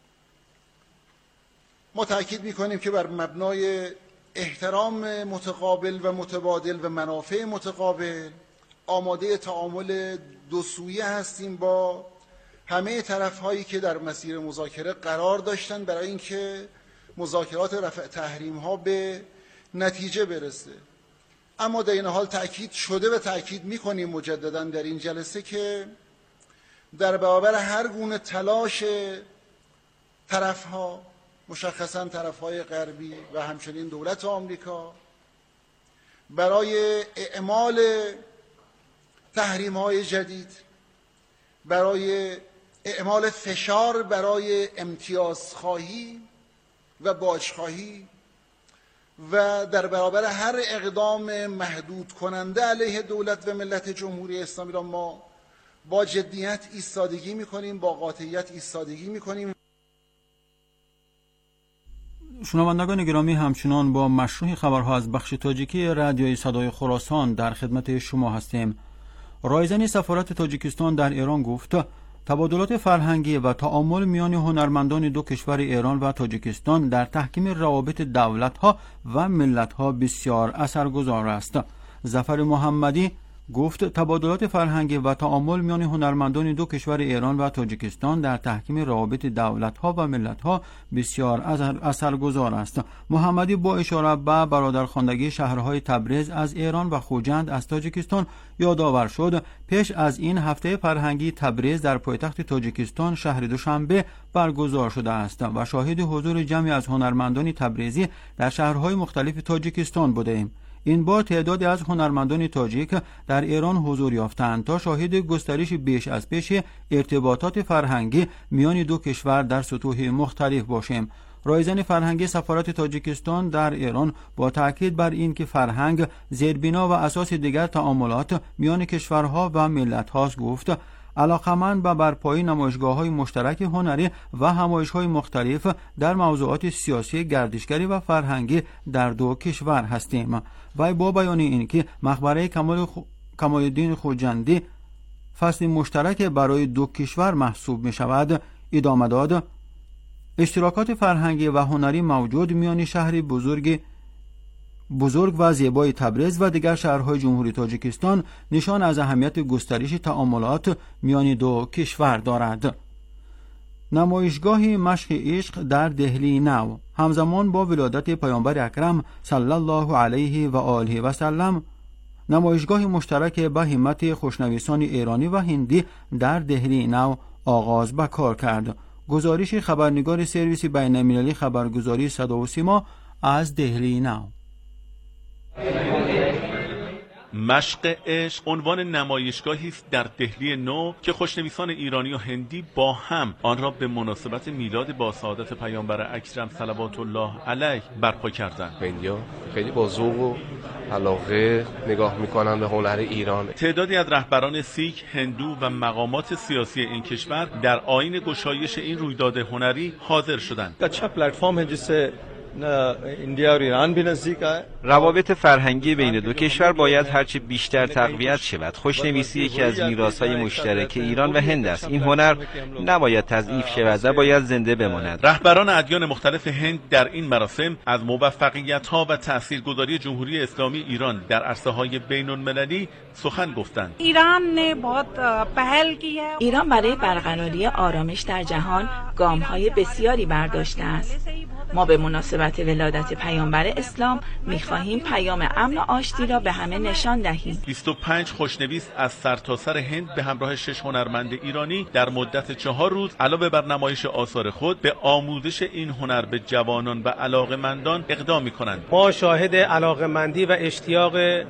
ما تأکید می‌کنیم که بر مبنای احترام متقابل و متبادل و منافع متقابل آماده تعامل دو سویه هستیم با همه طرف‌هایی که در مسیر مذاکره قرار داشتن برای اینکه مذاکرات رفع تحریم‌ها به نتیجه برسه. اما در این حال تأکید شده و تأکید می‌کنیم مجدداً در این جلسه که در برابر هر گونه تلاش طرف‌ها، مشخصاً طرف‌های غربی و همچنین دولت آمریکا، برای اعمال تحریم‌های جدید، برای اعمال فشار برای امتیازخواهی و باجخواهی و در برابر هر اقدام محدود کننده علیه دولت و ملت جمهوری اسلامی را ما با جدیت ایستادگی می‌کنیم، با قاطعیت ایستادگی می‌کنیم. شنوندگان گرامی، همچنان با مشروع خبرها از بخش تاجیکی رادیوی صدای خراسان در خدمت شما هستیم. رایزن سفارت تاجیکستان در ایران گفت تبادلات فرهنگی و تعامل میان هنرمندان دو کشور ایران و تاجیکستان در تحکیم روابط دولت‌ها و ملت‌ها بسیار اثرگذار است. ظفر محمدی گفت تبادلات فرهنگی و تعامل میان هنرمندان دو کشور ایران و تاجیکستان در تحکیم روابط دولت‌ها و ملت‌ها بسیار اثرگذار است. محمدی با اشاره به برادرخواندگی شهرهای تبریز از ایران و خوجند از تاجیکستان یادآور شد پیش از این هفته فرهنگی تبریز در پایتخت تاجیکستان شهر دوشنبه برگزار شده است و شاهد حضور جمعی از هنرمندان تبریزی در شهرهای مختلف تاجیکستان بودیم. این بار تعدادی از هنرمندان تاجیک در ایران حضور یافتند تا شاهد گسترش بیش از پیش ارتباطات فرهنگی میان دو کشور در سطوح مختلف باشیم. رایزن فرهنگی سفارت تاجیکستان در ایران با تاکید بر این که فرهنگ زیربنا و اساس دیگر تعاملات میان کشورها و ملت‌هاست گفت علاقمند به برپایی نمایشگاه‌های مشترک هنری و همایش‌های مختلف در موضوعات سیاسی، گردشگری و فرهنگی در دو کشور هستیم. و با بیان این که مقبره کمال خو... کمال الدین خوجندی فصل مشترک برای دو کشور محسوب می شود ادامه داد اشتراکات فرهنگی و هنری موجود میان شهر بزرگ بزرگ و زیبای تبریز و دیگر شهرهای جمهوری تاجیکستان نشان از اهمیت گسترش تعاملات میان دو کشور دارد. نمایشگاه مشق عشق در دهلی نو همزمان با ولادت پیامبر اکرم صلی الله علیه و آله و سلم نمایشگاه مشترک به همت خوشنویسان ایرانی و هندی در دهلی نو آغاز به کار کرد. گزارش خبرنگار سرویس بین‌المللی خبرگزاری صدا و سیما از دهلی نو. مشق عشق عنوان نمایشگاهی است در دهلی نو که خوشنویسان ایرانی و هندی با هم آن را به مناسبت میلاد با سعادت پیامبر اکرم صلوات الله علیه برپا کردند. هندی‌ها خیلی با ذوق و علاقه نگاه میکنن به هنر ایران. تعدادی از رهبران سیک، هندو و مقامات سیاسی این کشور در آیین گشایش این رویداد هنری حاضر شدند. अच्छा प्लेटफॉर्म है जिससे इंडिया और ईरान भी नजदीक आए. روابط فرهنگی بین دو کشور باید هرچه بیشتر تقویت شود. خوشنویسی یکی از میراث‌های مشترک ایران و هند است. این هنر نباید تضعیف شود و باید زنده بماند. رهبران ادیان مختلف هند در این مراسم از موفقیت‌ها و تاثیرگذاری جمهوری اسلامی ایران در عرصه‌های بین‌المللی سخن گفتند. ایران نے بہت پہل کی ہے. ایران برای برقراری آرامش در جهان گام‌های بسیاری برداشته است. ما به مناسبت ولادت پیامبر اسلام می‌خواهیم پیام امن و آشتی را به همه نشان دهیم. بیست و پنج خوشنویس از سرتاسر هند به همراه شش هنرمند ایرانی در مدت چهار روز علاوه بر نمایش آثار خود به آموزش این هنر به جوانان و علاقه‌مندان اقدام می‌کنند. ما شاهد علاقه‌مندی و اشتیاق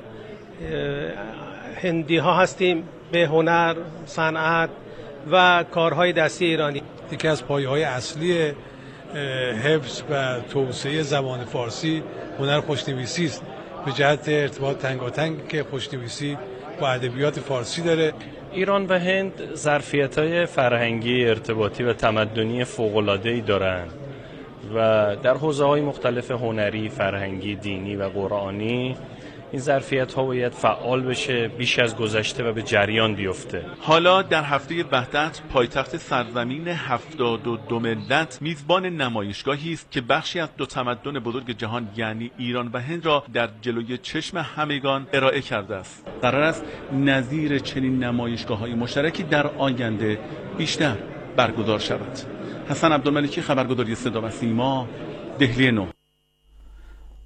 هندی‌ها هستیم به هنر، صنعت و کارهای دستی ایرانی. یکی از پایه‌های اصلی حفظ و توسعه زبان فارسی هنر خوشنویسی است، به جهت ارتباط تنگاتنگ که خوشنویسی با ادبیات فارسی داره. ایران و هند ظرفیت‌های فرهنگی، ارتباطی و تمدنی فوق‌العاده‌ای دارند و در حوزه‌های مختلف هنری، فرهنگی، دینی و قرآنی این ظرفیت‌ها باید فعال بشه، بیش از گذشته و به جریان بیفته. حالا در هفته وحدت پایتخت سرزمین هفتاد و دو ملت میزبان نمایشگاهی است که بخشی از دو تمدن بزرگ جهان یعنی ایران و هند را در جلوی چشم همگان ارائه کرده است. قرار است نظیر چنین نمایشگاه‌های مشترکی در آینده بیشتر برگزار شود. حسن عبدالملکی، خبرگزاری صدا و سیما، دهلی نو.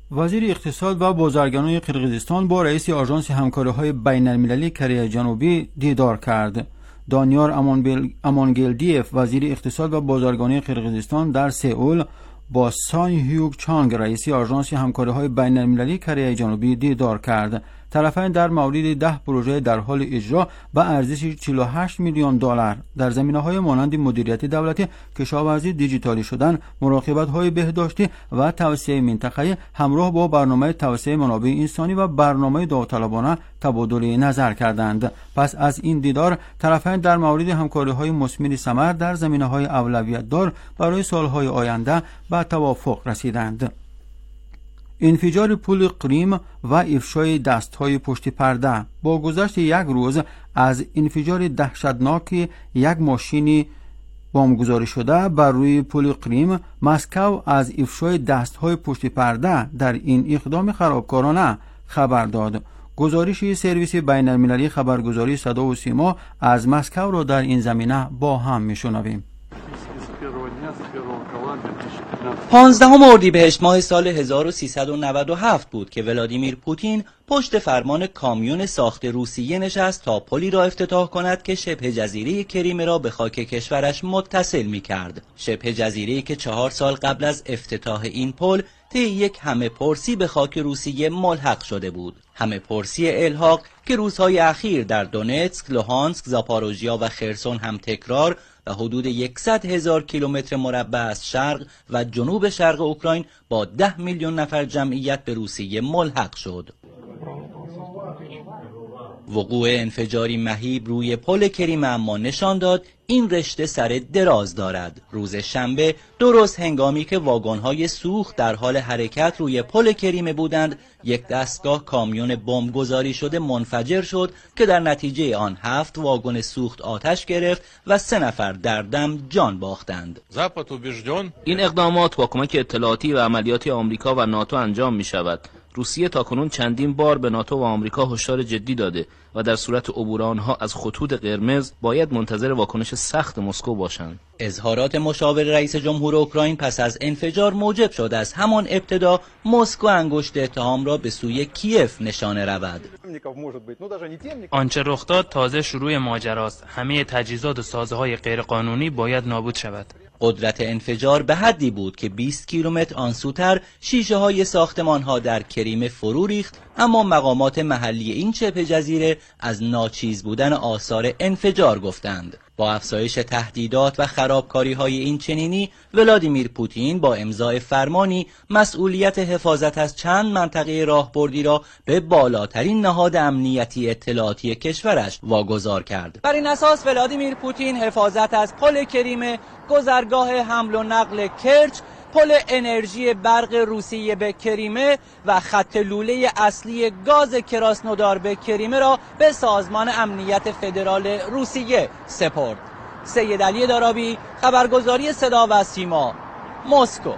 وزیر اقتصاد و بازرگانی قرقیزستان با رئیس آژانس همکاری‌های بین‌المللی کره جنوبی دیدار کرد. دانیار امانگلدیف وزیر اقتصاد و بازرگانی قرقیزستان در سئول با سان هیوگ چانگ رئیس آژانس همکاری‌های بین‌المللی کره جنوبی دیدار کرد. طرفین در مورد ده پروژه در حال اجرا با ارزش چهل و هشت میلیون دلار در زمینه‌های مانند مدیریت دولتی، کشاورزی، دیجیتالی شدن، مراقبت‌های بهداشتی و توسعه منطقه‌ای همراه با برنامه توسعه منابع انسانی و برنامه داوطلبانه تبادل نظر کردند. پس از این دیدار طرفین در مورد همکاری‌های مثمر ثمر در زمینه‌های اولویت دار برای سال‌های آینده به توافق رسیدند. انفجار پل قریم و افشای دستهای پشت پرده. با گذشت یک روز از انفجار دهشتناک یک ماشین بمبگذاری شده بر روی پل قریم، مسکو از افشای دستهای پشت پرده در این اقدام خرابکارانه خبر داد. گزارش سرویس بین‌المللی خبرگزاری صدا و سیما از مسکو را در این زمینه با هم میشنویم. پانزدهم اردیبهشت ماه سال هزار و سیصد و نود و هفت بود که ولادیمیر پوتین پشت فرمان کامیون ساخت روسیه نشست تا پلی را افتتاح کند که شبه جزیره کریمه را به خاک کشورش متصل می کرد. شبه جزیره‌ای که چهار سال قبل از افتتاح این پل طی یک همه پرسی به خاک روسیه ملحق شده بود. همه پرسی الحاق که روزهای اخیر در دونتسک، لوهانسک، زاپاروژیا و خرسون هم تکرار و حدود صد هزار کیلومتر مربع از شرق و جنوب شرق اوکراین با ده میلیون نفر جمعیت به روسیه ملحق شد. وقوع انفجاری مهیب روی پل کریمه اما نشان داد این رشته سر دراز دارد. روز شنبه درست هنگامی که واگن‌های سوخت در حال حرکت روی پل کریمه بودند، یک دستگاه کامیون بمبگذاری شده منفجر شد که در نتیجه آن هفت واگن سوخت آتش گرفت و سه نفر در دم جان باختند. این اقدامات با کمک اطلاعاتی و عملیاتی آمریکا و ناتو انجام می شود. روسیه تاکنون چندین بار به ناتو و آمریکا هشدار جدی داده و در صورت عبور آنها از خطوط قرمز باید منتظر واکنش سخت مسکو باشند. اظهارات مشاور رئیس جمهور اوکراین پس از انفجار موجب شد از همان ابتدا مسکو انگشت اتهام را به سوی کیف نشانه رود. آنچه رخ داد تازه شروع ماجراست. همه تجهیزات و سازه‌های غیرقانونی باید نابود شود. قدرت انفجار به حدی بود که بیست کیلومتر آنسوتر شیشه های ساختمان ها در کریمه فرو ریخت، اما مقامات محلی این شبه جزیره از ناچیز بودن آثار انفجار گفتند. با افزایش تهدیدات و خرابکاری های این چنینی، ولادیمیر پوتین با امضای فرمانی مسئولیت حفاظت از چند منطقه راهبردی را به بالاترین نهاد امنیتی اطلاعاتی کشورش واگذار کرد. بر این اساس ولادیمیر پوتین حفاظت از پل کریمه، گذرگاه حمل و نقل کرچ، پل انرژی برق روسیه به کریمه و خط لوله اصلی گاز کراسنودار به کریمه را به سازمان امنیت فدرال روسیه سپرد. سید علی دارابی، خبرگزاری صدا و سیما، مسکو.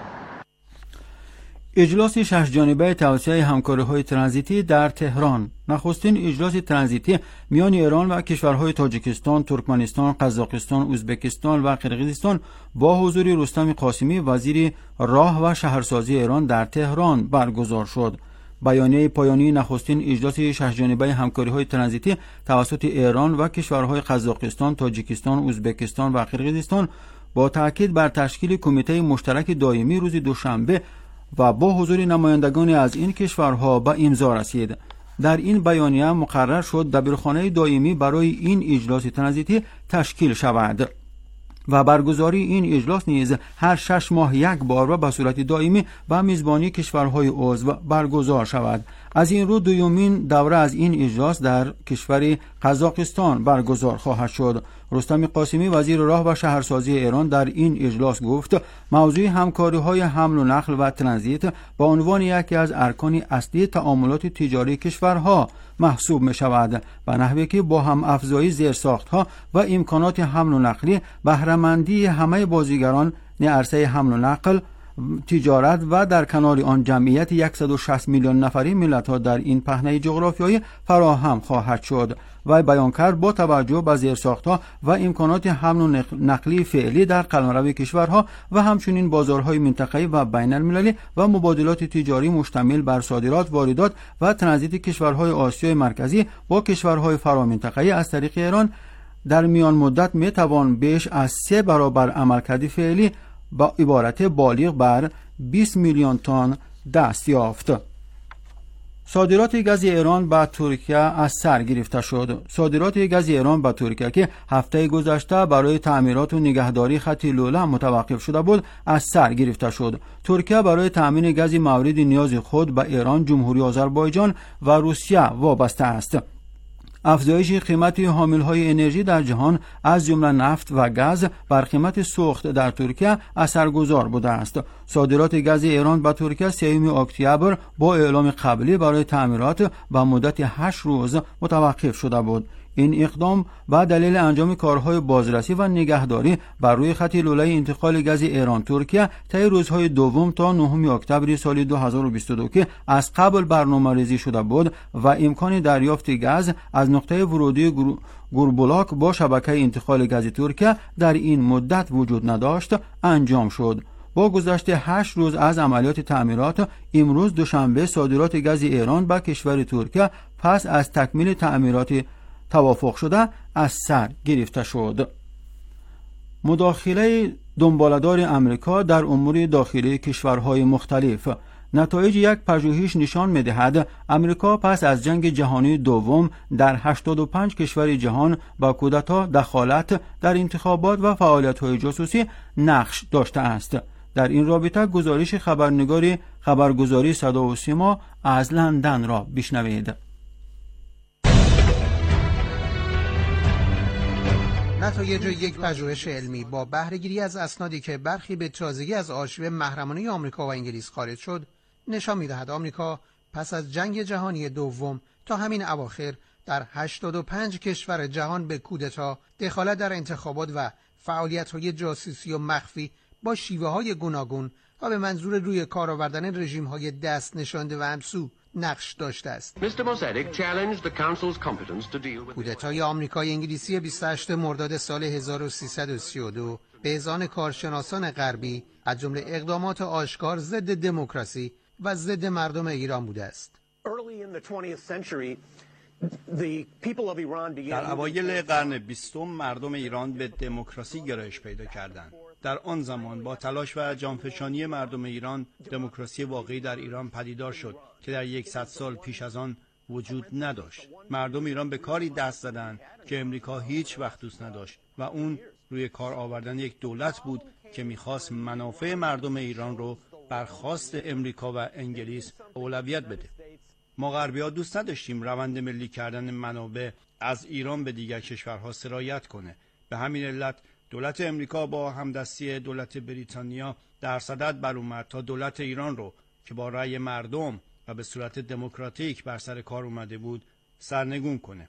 اجلاس شش جانبه توسعه همکاری‌های ترانزیتی در تهران. نخستین اجلاس ترانزیتی میان ایران و کشورهای تاجیکستان، ترکمنستان، قزاقستان، ازبکستان و قرقیزستان با حضور رستم قاسمی وزیر راه و شهرسازی ایران در تهران برگزار شد. بیانیه پایانی نخستین اجلاس شش جانبه همکاری‌های ترانزیتی توسط ایران و کشورهای قزاقستان، تاجیکستان، ازبکستان و قرقیزستان با تاکید بر تشکیل کمیته مشترک دائمی روز دوشنبه و با حضور نمایندگان از این کشورها به امضا رسید. در این بیانیه مقرر شد دبیرخانه دائمی برای این اجلاس ترانزیتی تشکیل شود و برگزاری این اجلاس نیز هر شش ماه یک بار و به صورت دائمی و میزبانی کشورهای عضو برگزار شود. از این رو دومین دوره از این اجلاس در کشور قزاقستان برگزار خواهد شد. رستم قاسمی وزیر راه و شهرسازی ایران در این اجلاس گفت موضوع همکاری‌های حمل و نقل و ترانزیت با عنوان یکی از ارکان اصلی تعاملات تجاری کشورها محسوب می شود و نحوی که با هم افزایی زیرساخت‌ها و امکانات حمل و نقلی بهره‌مندی همه بازیگران عرصه حمل و نقل تجارت و در کنار آن جمعیت صد و شصت میلیون نفری ملت‌ها در این پهنه جغرافیایی فراهم خواهد شد. و بیان کرد با توجه به زیرساخت‌ها و امکانات حمل و نقلی فعلی در قلمرو کشورها و همچنین بازارهای منطقه‌ای و بین المللی و مبادلات تجاری مشتمل بر صادرات، واردات و ترانزیت کشورهای آسیای مرکزی با کشورهای فرامنطقه‌ای از طریق ایران در میان مدت می توان بیش از سه برابر عملکرد فعلی با عبارت بالغ بر بیست میلیون تن دست یافت. صادرات گاز ایران به ترکیه از سر گرفته شد. صادرات گاز ایران به ترکیه که هفته گذشته برای تعمیرات و نگهداری خط لوله متوقف شده بود، از سر گرفته شد. ترکیه برای تامین گاز مورد نیاز خود به ایران، جمهوری آذربایجان و روسیه وابسته است. افزایش قیمت حاملهای انرژی در جهان از جمله نفت و گاز بر قیمت سوخت در ترکیه اثرگذار بوده است. صادرات گاز ایران به ترکیه سوم اکتبر با اعلام قبلی برای تعمیرات به مدت هشت روز متوقف شده بود. این اقدام به دلیل انجام کارهای بازرسی و نگهداری بر روی خط لوله انتقال گاز ایران ترکیه طی روزهای دوم تا نهم اکتبر سال دو هزار و بیست و دو که از قبل برنامه‌ریزی شده بود و امکان دریافت گاز از نقطه ورودی گوربولاک با شبکه انتقال گاز ترکیه در این مدت وجود نداشت انجام شد. با گذشت هشت روز از عملیات تعمیرات، امروز دوشنبه صادرات گاز ایران به کشور ترکیه پس از تکمیل تعمیرات توافق شده از سر گرفته شد. مداخله دنباله‌دار امریکا در امور داخلی کشورهای مختلف. نتایج یک پژوهش نشان می‌دهد امریکا پس از جنگ جهانی دوم در هشتاد و پنج کشور جهان با کودتا، دخالت در انتخابات و فعالیت‌های جاسوسی نقش داشته است. در این رابطه گزارش خبرنگار خبرگزاری صدا و سیما از لندن را بشنوید. نتایج یک پژوهش علمی با بهره‌گیری از اسنادی که برخی به تازگی از آرشیو محرمانه آمریکا و انگلیس خارج شد نشان می‌دهد آمریکا پس از جنگ جهانی دوم تا همین اواخر در هشتاد و پنج کشور جهان به کودتا، دخالت در انتخابات و فعالیت‌های جاسوسی و مخفی با شیوه‌های گوناگون و به منظور روی کار آوردن رژیم‌های دست نشانده و همسو نقش داشته است. کودتای آمریکای انگلیسی بیست و هشتم مرداد سال هزار و سیصد و سی و دو به اذعان کارشناسان غربی از جمله اقدامات آشکار ضد دموکراسی و ضد مردم ایران بوده است. در اوایل قرن بیستم مردم ایران به دموکراسی گرایش پیدا کردند. در آن زمان با تلاش و جانفشانی مردم ایران دموکراسی واقعی در ایران پدیدار شد که در یکصد سال پیش از آن وجود نداشت. مردم ایران به کاری دست زدند که امریکا هیچ وقت دوست نداشت و اون روی کار آوردن یک دولت بود که میخواست منافع مردم ایران رو بر خواست امریکا و انگلیس اولویت بده. ما غربی‌ها دوست نداشتیم روند ملی کردن منابع از ایران به دیگر کشورها سرایت کنه. به همین علت دولت امریکا با همدستی دولت بریتانیا در صدد بر اومد تا دولت ایران رو که با رأی مردم و به صورت دموکراتیک بر سر کار اومده بود سرنگون کنه.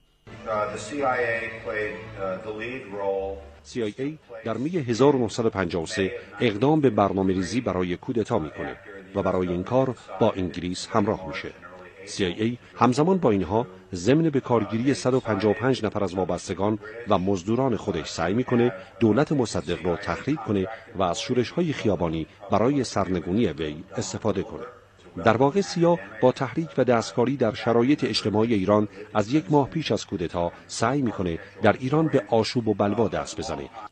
سی آی ای در می هزار و نهصد و پنجاه و سه اقدام به برنامه‌ریزی برای کودتا میکنه و برای این کار با انگلیس همراه میشه. سی آی ای همزمان با اینها ضمن به کارگیری صد و پنجاه و پنج نفر از وابستگان و مزدوران خودش سعی میکنه دولت مصدق را تخریب کنه و از شورش‌های خیابانی برای سرنگونی وی استفاده کنه. در واقع سیا با تحریک و دستکاری در شرایط اجتماعی ایران از یک ماه پیش از کودتا سعی میکنه در ایران به آشوب و بلوا دست بزنه